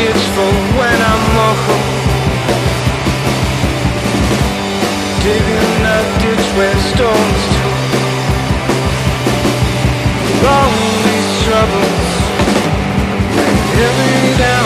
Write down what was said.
ditch for when I'm home. Digging a ditch where stones turn. All these troubles weigh heavy down.